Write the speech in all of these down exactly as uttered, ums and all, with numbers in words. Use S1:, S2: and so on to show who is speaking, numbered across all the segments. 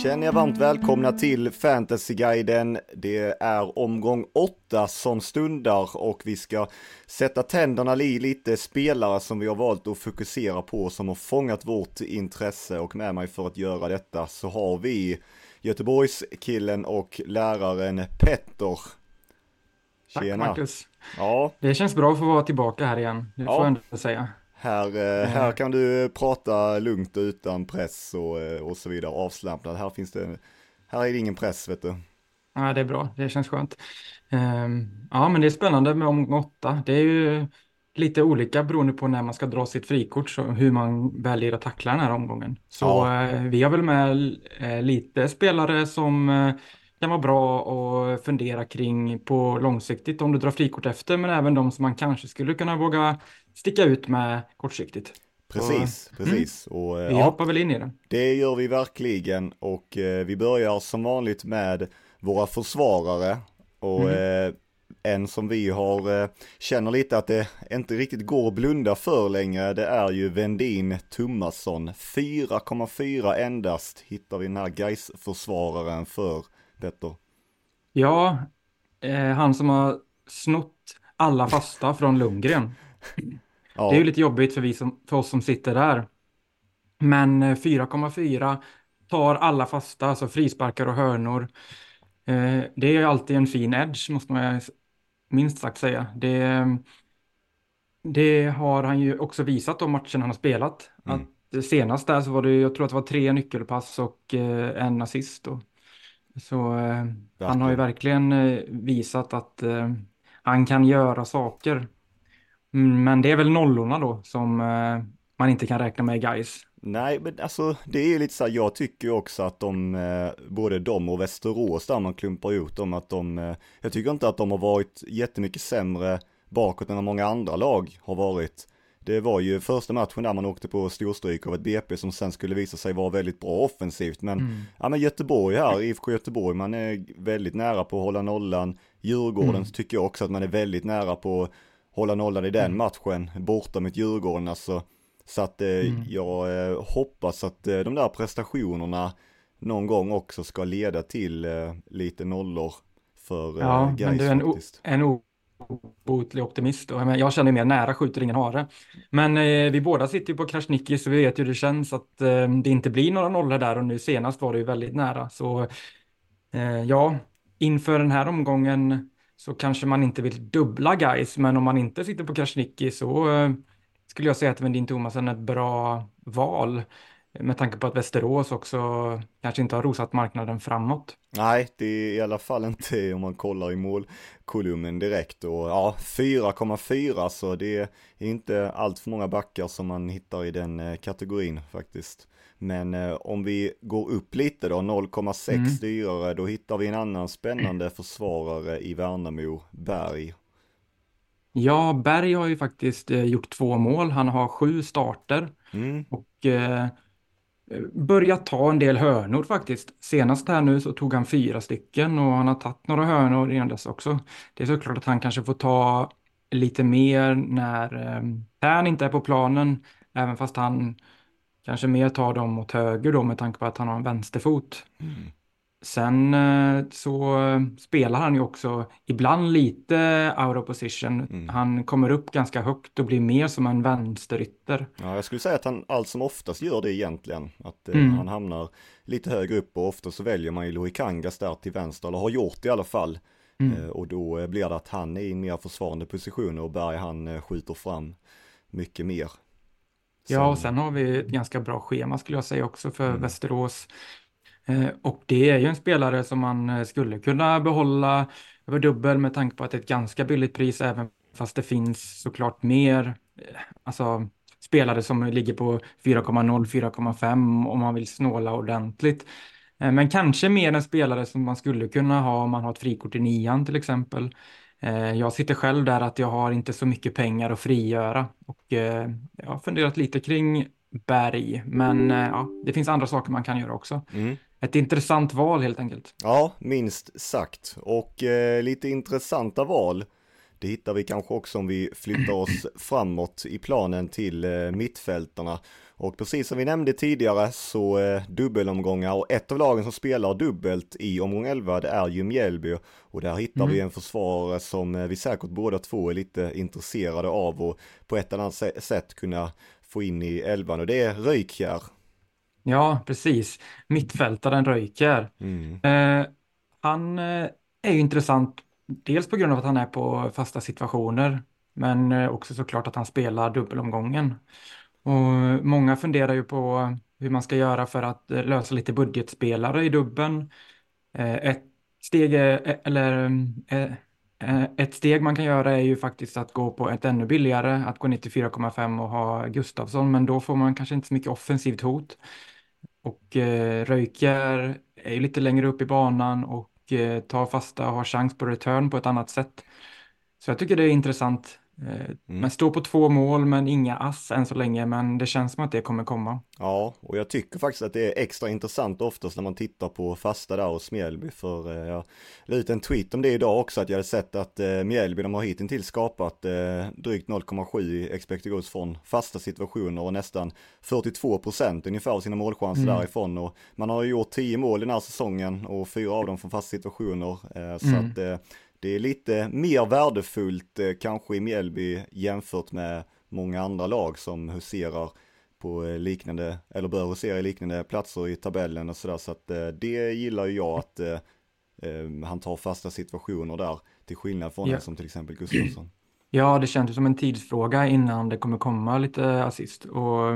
S1: Känner jag varmt välkomna till Fantasyguiden. Det är omgång åtta som stundar och vi ska sätta tänderna i lite spelare som vi har valt att fokusera på, som har fångat vårt intresse. Och med mig för att göra detta så har vi Göteborgskillen och läraren Petter.
S2: Tack Marcus.
S1: Ja.
S2: Det känns bra att få vara tillbaka här igen, det får
S1: Ja.
S2: jag ändå säga.
S1: Här, här kan du prata lugnt utan press och, och så vidare, avslappnad. Här finns det, här är det ingen press, vet du.
S2: Ja, det är bra, det känns skönt. Um, ja, men det är spännande med omgång åtta. Det är ju lite olika beroende på när man ska dra sitt frikort, så hur man väljer att tackla den här omgången. Så
S1: Ja.
S2: uh, vi har väl med uh, lite spelare som uh, kan vara bra och fundera kring på långsiktigt om du drar frikort efter, men även de som man kanske skulle kunna våga sticka ut med kortsiktigt.
S1: Precis,
S2: Så,
S1: precis.
S2: Mm,
S1: och,
S2: vi
S1: ja,
S2: hoppar väl in i det.
S1: Det gör vi verkligen och eh, vi börjar som vanligt med våra försvarare och
S2: Mm.
S1: eh, en som vi har eh, känner lite att det inte riktigt går att blunda för längre, det är ju Vendin Tummasson. fyra komma fyra endast hittar vi den här Gais-försvararen för, Petter.
S2: Ja, eh, han som har snott alla fasta från Lundgren. Det är ju
S1: Ja,
S2: lite jobbigt för, vi som, för oss som sitter där. Men eh, fyra komma fyra tar alla fasta, alltså frisparkar och hörnor. Eh, det är ju alltid en fin edge, måste man ju minst sagt säga. Det, det har han ju också visat de matcherna han har spelat. Att
S1: mm,
S2: senast där så var det, jag tror att det var tre nyckelpass och eh, en assist då. Så eh, han har ju
S1: verkligen.
S2: verkligen eh, visat att eh, han kan göra saker. Mm, men det är väl nollorna då som eh, man inte kan räkna med i Gais.
S1: Nej, men alltså det är ju lite så här, jag tycker ju också att de, eh, både de och Västerås där man klumpar ut dem, att de, eh, jag tycker inte att de har varit jättemycket sämre bakåt än vad många andra lag har varit. Det var ju första matchen där man åkte på storstryk av ett B P som sen skulle visa sig vara väldigt bra offensivt, men,
S2: Mm.
S1: ja, men Göteborg här, I F K Göteborg, man är väldigt nära på att hålla nollan. Djurgården
S2: Mm.
S1: tycker jag också att man är väldigt nära på att hålla nollan i den
S2: Mm.
S1: matchen, borta mot Djurgården alltså. Så att eh,
S2: Mm.
S1: jag eh, hoppas att eh, de där prestationerna någon gång också ska leda till eh, lite nollor för eh,
S2: Ja, men
S1: Gais
S2: du är en, o-
S1: faktiskt.
S2: en obotlig optimist då. Men jag känner mer nära skjuter ingen hare. Men eh, vi båda sitter ju på Krasniqi, så vi vet ju hur det känns att eh, det inte blir några nollor där, och nu senast var det ju väldigt nära. Så eh, ja, inför den här omgången så kanske man inte vill dubbla Gais, men om man inte sitter på Krasniqi så eh, skulle jag säga att Vendin Thomasen är ett bra val. Med tanke på att Västerås också kanske inte har rosat marknaden framåt.
S1: Nej, det är i alla fall inte om man kollar i målkolumnen direkt. Och ja, fyra komma fyra, så det är inte allt för många backar som man hittar i den eh, kategorin faktiskt. Men eh, om vi går upp lite då, noll komma sex
S2: Mm.
S1: dyrare, då hittar vi en annan spännande försvarare i Värnamo, Berg.
S2: Ja, Berg har ju faktiskt eh, gjort två mål. Han har sju starter
S1: Mm,
S2: och eh, börjat ta en del hörnor faktiskt. Senast här nu så tog han fyra stycken och han har tagit några hörnor innan dess också. Det är såklart att han kanske får ta lite mer när eh, Tern inte är på planen, även fast han kanske mer tar dem åt höger då med tanke på att han har en vänsterfot.
S1: mm,
S2: Sen eh, så eh, spelar han ju också ibland lite out of position.
S1: mm.
S2: Han kommer upp ganska högt och blir mer som en vänsterytter.
S1: Ja, jag skulle säga att han allt som oftast gör det egentligen. Att eh,
S2: Mm.
S1: han hamnar lite högre upp och ofta så väljer man ju Louis Kangas där till vänster, eller har gjort det i alla fall.
S2: Mm.
S1: Eh, och då eh, blir det att han är i en mer försvarande position och Berg han eh, skjuter fram mycket mer.
S2: Ja, och sen har vi ett ganska bra schema skulle jag säga också för
S1: Mm.
S2: Västerås. Eh, och det är ju en spelare som man eh, skulle kunna behålla över dubbel med tanke på att det är ett ganska billigt pris, även fast det finns såklart mer eh, alltså, spelare som ligger på fyra komma noll, fyra komma fem om man vill snåla ordentligt. Eh, men kanske mer en spelare som man skulle kunna ha om man har ett frikort i nian till exempel. Eh, jag sitter själv där att jag har inte så mycket pengar att frigöra och eh, jag har funderat lite kring Berg, men eh, ja, det finns andra saker man kan göra också.
S1: Mm.
S2: Ett intressant val helt enkelt.
S1: Ja, minst sagt. Och eh, lite intressanta val. Det hittar vi kanske också om vi flyttar oss framåt i planen till eh, mittfältarna. Och precis som vi nämnde tidigare så eh, dubbelomgångar, och ett av lagen som spelar dubbelt i omgång elva, det är ju Mjällby, och där hittar mm. vi en försvarare som eh, vi säkert båda två är lite intresserade av och på ett eller annat sätt kunna få in i elvan, och det är Röykjär.
S2: Ja, precis. Mittfältaren Röykjär.
S1: Mm.
S2: Eh, han eh, är ju intressant, dels på grund av att han är på fasta situationer, men eh, också såklart att han spelar dubbelomgången. Och många funderar ju på hur man ska göra för att eh, lösa lite budgetspelare i dubben. Eh, ett steg är, eller eh, eh, ett steg man kan göra är ju faktiskt att gå på ett ännu billigare, att gå ner till fyra komma fem och ha Gustafsson, men då får man kanske inte så mycket offensivt hot. Och eh, Röykjär är ju lite längre upp i banan och eh, tar fasta och har chans på return på ett annat sätt. Så jag tycker det är intressant. Eh,
S1: Mm.
S2: Man står på två mål men inga ass än så länge, men det känns som att det kommer komma.
S1: Ja, och jag tycker faktiskt att det är extra intressant oftast när man tittar på fasta där hos Mjällby, för eh, jag la ut en tweet om det idag också, att jag hade sett att eh, Mjällby, de har hittills skapat eh, drygt noll komma sju i expected goals från fasta situationer och nästan fyrtiotvå procent ungefär av sina målchanser mm. därifrån, och man har ju gjort tio mål i den här säsongen och fyra av dem från fasta situationer, eh, så mm. att eh, det är lite mer värdefullt eh, kanske i Mjällby jämfört med många andra lag som huserar på liknande, eller bör husera i liknande platser i tabellen och sådär, så att eh, det gillar ju jag att eh, eh, han tar fasta situationer där, till skillnad från
S2: ja.
S1: en som till exempel Gustafsson.
S2: Ja, det känns som en tidsfråga innan det kommer komma lite assist, och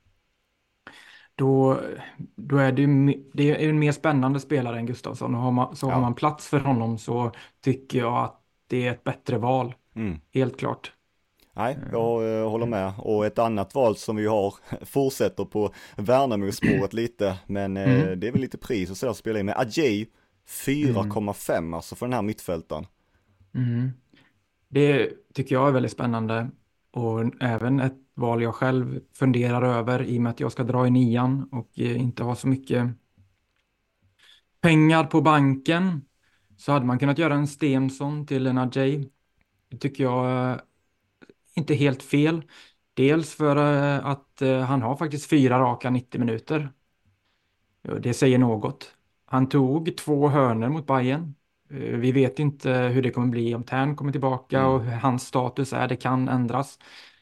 S2: då, då är det ju det är en mer spännande spelare än Gustafsson, och har man, så ja. har man plats för honom så tycker jag att det är ett bättre val, mm. helt klart.
S1: Nej, jag äh, håller med. Och ett annat val som vi har fortsätter på Värnamo-spåret lite, men äh, mm. det är väl lite pris och sådär att spela in med. Ajay fyra komma fem mm. alltså för den här mittfältaren.
S2: Mm. Det tycker jag är väldigt spännande, och även ett val jag själv funderar över i och med att jag ska dra i nian och eh, inte ha så mycket pengar på banken. Så hade man kunnat göra en Stensson till en Ajay. Det tycker jag eh, inte helt fel. Dels för eh, att eh, han har faktiskt fyra raka nittio minuter. Det säger något. Han tog två hörnor mot Bayern. Eh, vi vet inte hur det kommer bli om Tern kommer tillbaka mm. och hur hans status är. Det kan ändras.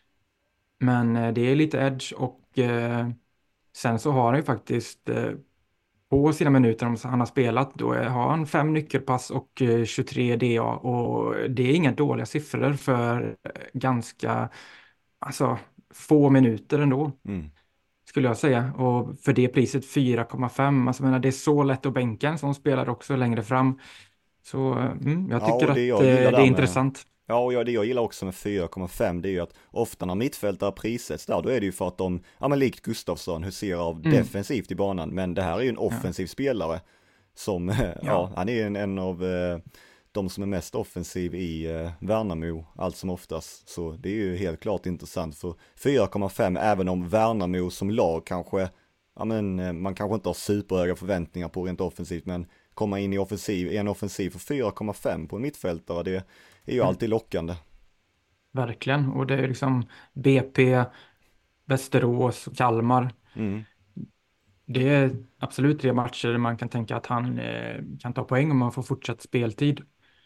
S2: Men eh, det är lite edge, och eh, sen så har han ju faktiskt eh, på sina minuter om han har spelat, då har han fem nyckelpass och eh, tjugotre D A, och det är inga dåliga siffror för eh, ganska alltså, få minuter ändå. Mm. Skulle jag säga, och för det priset fyra komma fem, alltså menar, det är så lätt att bänka en som spelar också längre fram. Så mm, jag tycker
S1: ja,
S2: att
S1: jag
S2: det är
S1: med,
S2: intressant.
S1: Ja, och det jag gillar också med fyra komma fem, det är ju att ofta när mittfältare prissätts där, då är det ju för att de, ja men likt Gustafsson, huserar av mm. defensivt i banan, men det här är ju en offensiv ja. spelare som, ja. ja, han är en, en av eh, de som är mest offensiv i eh, Värnamo allt som oftast, så det är ju helt klart intressant för fyra komma fem, även om Värnamo som lag kanske, ja men man kanske inte har superhöga förväntningar på rent offensivt, men komma in i offensiv, i en offensiv för fyra komma fem på en mittfältare, det är ju mm. alltid lockande.
S2: Verkligen, och det är liksom B P, Västerås och Kalmar. Mm. Det är absolut tre matcher där man kan tänka att han eh, kan ta poäng om man får fortsatt speltid.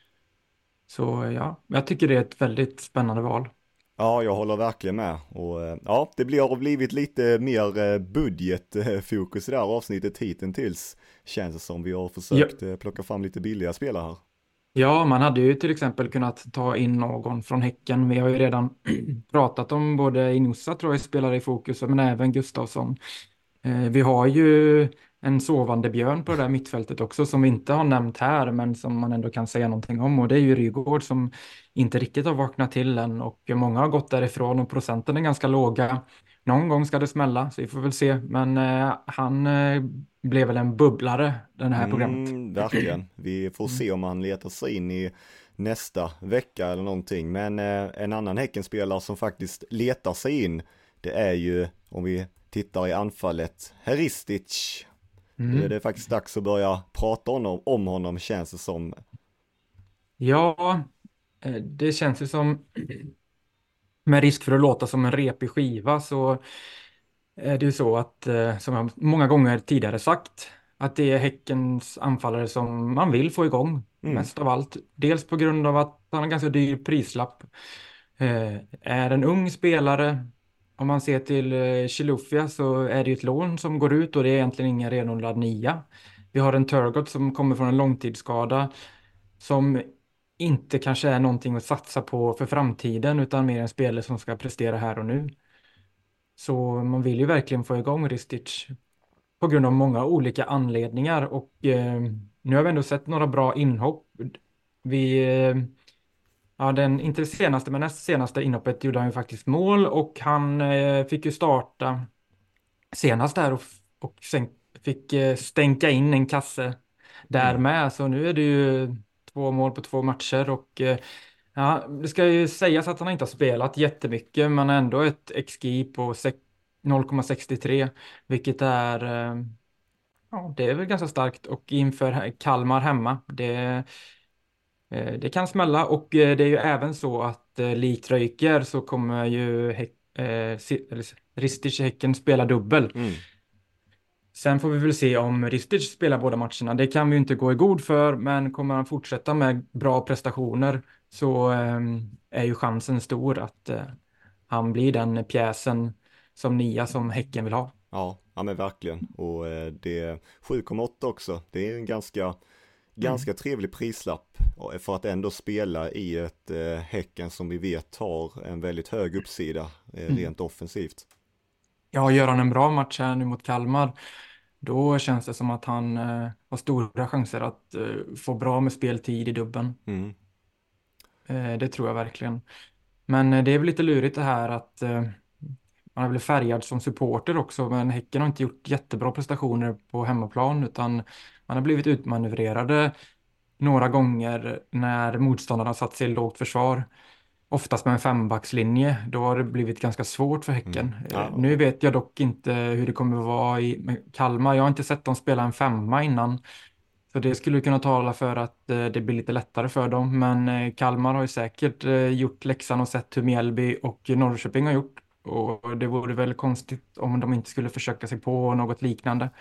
S2: Så ja, jag tycker det är ett väldigt spännande val.
S1: Ja, jag håller verkligen med. Och ja, det blir, har blivit lite mer budgetfokus i det här avsnittet hittills. Känns det som vi har försökt ja. plocka fram lite billiga spelare här.
S2: Ja, man hade ju till exempel kunnat ta in någon från Häcken. Vi har ju redan pratat om både Inusa, tror jag, spelare i fokus, men även Gustafsson. Eh, vi har ju en sovande björn på det där mittfältet också som vi inte har nämnt här, men som man ändå kan säga någonting om, och det är ju Rygaard som inte riktigt har vaknat till än, och många har gått därifrån och procenten är ganska låga. Någon gång ska det smälla, så vi får väl se, men eh, han eh, blev väl en bubblare den här mm, programmet.
S1: Verkligen, vi får se om han letar sig in i nästa vecka eller någonting, men eh, en annan Häckenspelare som faktiskt letar sig in, det är ju, om vi tittar i anfallet, Heristic. Mm. Det är faktiskt dags att börja prata om, om honom, känns det som.
S2: Ja, Eh, Det känns ju som, med risk för att låta som en repig skiva, så är det ju så att, eh, som jag många gånger tidigare sagt, att det är Häckens anfallare som man vill få igång
S1: Mm,
S2: mest av allt. Dels på grund av att han har ganska dyr prislapp. Eh, Är en ung spelare, om man ser till eh, Chilufya, så är det ju ett lån som går ut och det är egentligen ingen renodlad nia. Vi har en Turgott som kommer från en långtidsskada som inte kanske är någonting att satsa på för framtiden utan mer en spelare som ska prestera här och nu. Så man vill ju verkligen få igång Ristic på grund av många olika anledningar och eh, nu har vi ändå sett några bra inhopp. Vi, eh, ja, den, inte det senaste men näst senaste inhoppet gjorde han ju faktiskt mål och han eh, fick ju starta senast där och, och sen fick eh, stänka in en kasse där
S1: mm,
S2: med. Så nu är det ju två mål på två matcher och eh, ja, det ska ju sägas att han inte har spelat jättemycket men ändå ett X G på sex- noll komma sextiotre, vilket är, eh, ja, det är väl ganska starkt och inför Kalmar hemma, det, eh, det kan smälla och eh, det är ju även så att eh, likt Röjker så kommer ju Häck- eh, Si- eller Ristic i Häcken spela dubbel.
S1: mm.
S2: Sen får vi väl se om Ristic spelar båda matcherna. Det kan vi ju inte gå i god för, men kommer han fortsätta med bra prestationer så eh, är ju chansen stor att eh, han blir den pjäsen som nia som Häcken vill ha.
S1: Ja, ja men verkligen. Och eh, det är sju komma åtta också. Det är en ganska,
S2: Mm.
S1: ganska trevlig prislapp för att ändå spela i ett eh, Häcken som vi vet har en väldigt hög uppsida eh,
S2: Mm.
S1: rent offensivt.
S2: Ja, gör han en bra match här nu mot Kalmar, då känns det som att han eh, har stora chanser att eh, få bra med speltid i dubben.
S1: Mm,
S2: Eh, det tror jag verkligen. Men eh, det är väl lite lurigt det här att eh, man är väl färgad som supporter också, men Häcken har inte gjort jättebra prestationer på hemmaplan, utan man har blivit utmanövrerade några gånger när motståndarna har satt sig i lågt försvar. Oftast med en fembackslinje, då har det blivit ganska svårt för
S1: mm.
S2: Häcken. Eh,
S1: Ja,
S2: Nu vet jag dock inte hur det kommer att vara i med Kalmar. Jag har inte sett dem spela en femma innan. Så det skulle kunna tala för att eh, det blir lite lättare för dem. Men eh, Kalmar har ju säkert eh, gjort läxan och sett hur Mjällby och Norrköping har gjort. Och det vore väl konstigt om de inte skulle försöka sig på något liknande.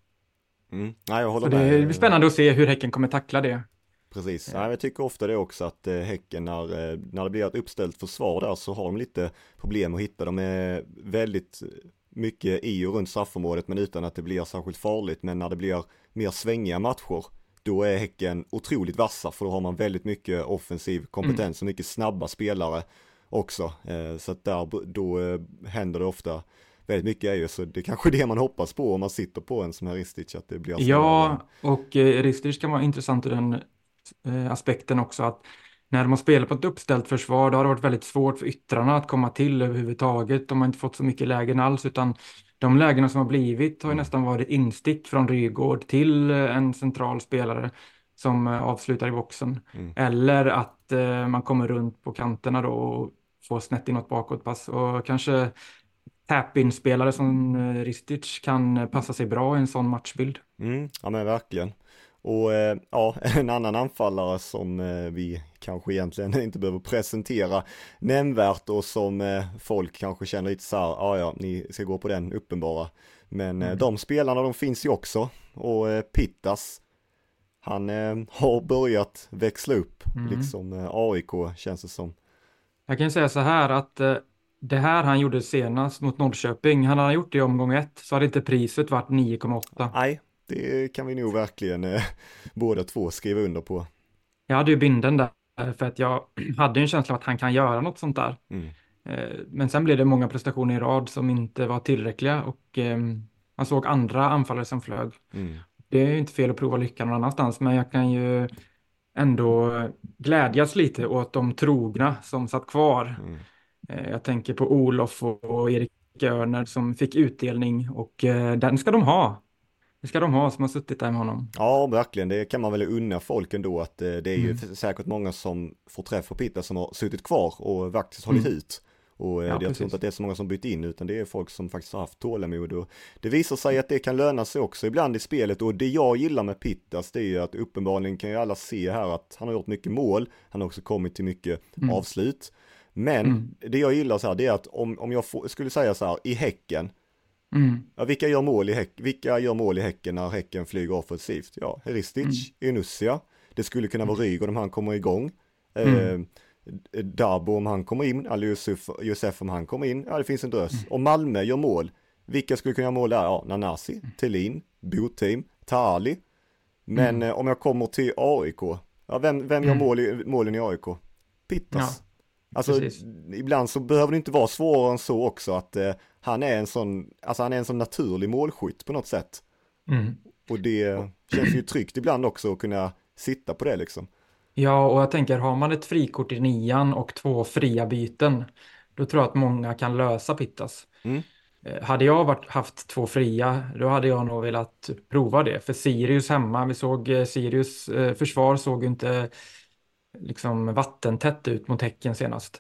S1: mm. Ja, jag håller
S2: Så det blir
S1: med.
S2: spännande att se hur Häcken kommer tackla det.
S1: Precis,
S2: Eh,
S1: ja, jag tycker ofta det också att eh, Häcken när, eh, när det blir ett uppställt försvar där så har de lite problem att hitta. De är väldigt mycket i och runt straffområdet men utan att det blir särskilt farligt. Men när det blir mer svängiga matcher då är Häcken otroligt vassa för då har man väldigt mycket offensiv kompetens och mycket snabba spelare också. Eh, så att där då eh, händer det ofta väldigt mycket är ju så det är kanske det man hoppas på om man sitter på en som här Ristic att det blir sådär.
S2: Ja, och eh, Ristic kan vara intressant ur den eh, aspekten också att när de har spelat på ett uppställt försvar då har det varit väldigt svårt för yttrarna att komma till överhuvudtaget. De har inte fått så mycket lägen alls utan de lägena som har blivit har ju
S1: Mm.
S2: nästan varit instick från Rygaard till eh, en central spelare som eh, avslutar i boxen.
S1: Mm.
S2: Eller att eh, man kommer runt på kanterna då och får snett inåt bakåtpass och kanske tap-in-spelare som eh, Ristic kan eh, passa sig bra i en sån matchbild.
S1: Mm, ja men verkligen. Och eh, ja, en annan anfallare som eh, vi kanske egentligen inte behöver presentera nämnvärt och som eh, folk kanske känner lite så här, ja ja, ni ska gå på den uppenbara. Men eh,
S2: Mm.
S1: de spelarna de finns ju också och eh, Pittas, han eh, har börjat växla upp,
S2: Mm.
S1: liksom eh, A I K känns det som.
S2: Jag kan säga så här att eh, det här han gjorde senast mot Norrköping, han hade gjort det i omgång ett så hade inte priset varit nio komma åtta.
S1: Nej, det kan vi nog verkligen eh, båda två skriva under på.
S2: Jag hade ju binden där för att jag hade en känsla av att han kan göra något sånt där.
S1: Mm,
S2: Eh, Men sen blev det många prestationer i rad som inte var tillräckliga och eh, man såg andra anfallare som flög.
S1: mm,
S2: Det är ju inte fel att prova lyckan någon annanstans, men jag kan ju ändå glädjas lite åt de trogna som satt kvar.
S1: mm.
S2: Eh, Jag tänker på Olof och, och Erik Örner som fick utdelning och eh, den ska de ha. Det ska de ha som har suttit där med honom.
S1: Ja, verkligen. Det kan man väl unna folk ändå att eh, det är ju
S2: Mm.
S1: säkert många som får träff på Pitta som har suttit kvar och faktiskt hållit
S2: Mm.
S1: ut. Och eh,
S2: Ja,
S1: jag
S2: precis.
S1: tror inte att det är så många som bytt in, utan det är folk som faktiskt har haft tålamod. Och det visar sig att det kan löna sig också ibland i spelet. Och det jag gillar med Pittas, det är ju att uppenbarligen kan ju alla se här att han har gjort mycket mål. Han har också kommit till mycket
S2: Mm.
S1: avslut. Men
S2: Mm.
S1: det jag gillar så här, det är att om, om jag får, skulle säga så här, i Häcken,
S2: Mm.
S1: ja, vilka gör mål i häck, vilka gör mål i Häcken när Häcken flyger offensivt? Ja, Ristic,
S2: Mm.
S1: Inussia. Det skulle kunna vara Rygaard om han kommer igång.
S2: Mm.
S1: Eh, Darbo om han kommer in, eller Josef, Josef om han kommer in. Ja, det finns en dröss.
S2: Mm.
S1: Om Malmö gör mål, vilka skulle kunna göra mål där? Ja, Nanasi, Thelin, Boteam, Tali. Men
S2: Mm.
S1: eh, om jag kommer till A I K, ja, vem, vem gör
S2: Mm.
S1: mål i, målen i A I K? Pittas.
S2: Ja,
S1: Alltså,
S2: precis.
S1: ibland så behöver det inte vara svårare än så också, att eh, han är en sån, alltså han är en sån naturlig målskytt på något sätt.
S2: Mm.
S1: Och det känns ju tryggt ibland också att kunna sitta på det liksom.
S2: Ja, och jag tänker, har man ett frikort i nian och två fria byten, då tror jag att många kan lösa Pittas.
S1: Mm.
S2: Eh, Hade jag varit, haft två fria, då hade jag nog velat prova det. För Sirius hemma, vi såg eh, Sirius eh, försvar såg ju inte liksom vattentätt ut mot Häcken senast.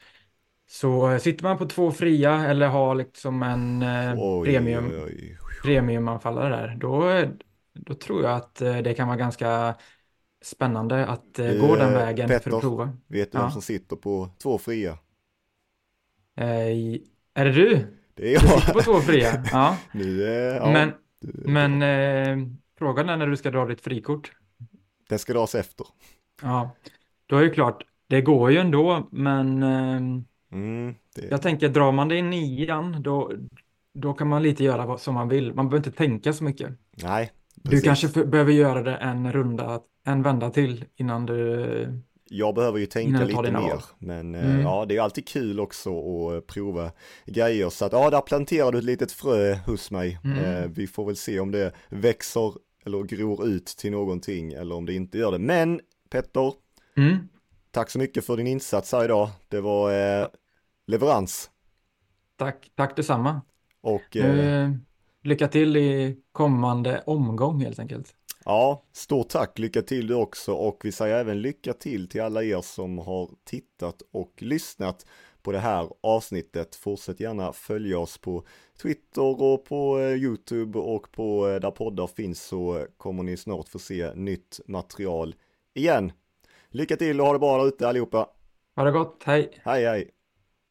S2: Så eh, sitter man på två fria eller har liksom en eh,
S1: Oj,
S2: premium,
S1: oj, oj.
S2: premiumanfallare där, då, då tror jag att eh, det kan vara ganska spännande att eh, gå den
S1: Eh,
S2: vägen för
S1: Petter,
S2: att prova.
S1: vet du
S2: Ja.
S1: vem som sitter på två fria?
S2: Eh, är det du?
S1: Det är
S2: Du
S1: jag.
S2: sitter på två fria? Ja.
S1: Nu, eh, ja,
S2: Men,
S1: det-
S2: men eh, frågan är när du ska dra ditt frikort.
S1: Den ska dras efter.
S2: Ja, då är det klart, det går ju ändå, men eh,
S1: Mm, det,
S2: jag tänker, drar man det i nian, då, då kan man lite göra vad som man vill. Man behöver inte tänka så mycket.
S1: nej,
S2: Du
S1: precis.
S2: kanske f- behöver göra det en runda, en vända till innan du...
S1: Jag behöver ju tänka
S2: Innan du tar
S1: lite
S2: dina
S1: mer,
S2: val.
S1: men eh,
S2: Mm.
S1: ja, det är alltid kul också att eh, prova grejer. Så att ja, där planterar du ett litet frö hos mig.
S2: Mm.
S1: Eh, vi får väl se om det växer eller gror ut till någonting eller om det inte gör det. Men Petter,
S2: Mm.
S1: tack så mycket för din insats här idag. Det var eh, leverans.
S2: Tack, tack detsamma.
S1: Och eh,
S2: Eh, lycka till i kommande omgång helt enkelt.
S1: ja, stort tack, lycka till du också, och vi säger även lycka till till alla er som har tittat och lyssnat på det här avsnittet. Fortsätt gärna följa oss på Twitter och på eh, YouTube och på eh, där poddar finns, så kommer ni snart få se nytt material igen. Lycka till och ha det bra där ute allihopa.
S2: Ha det gott, hej!
S1: Hej hej!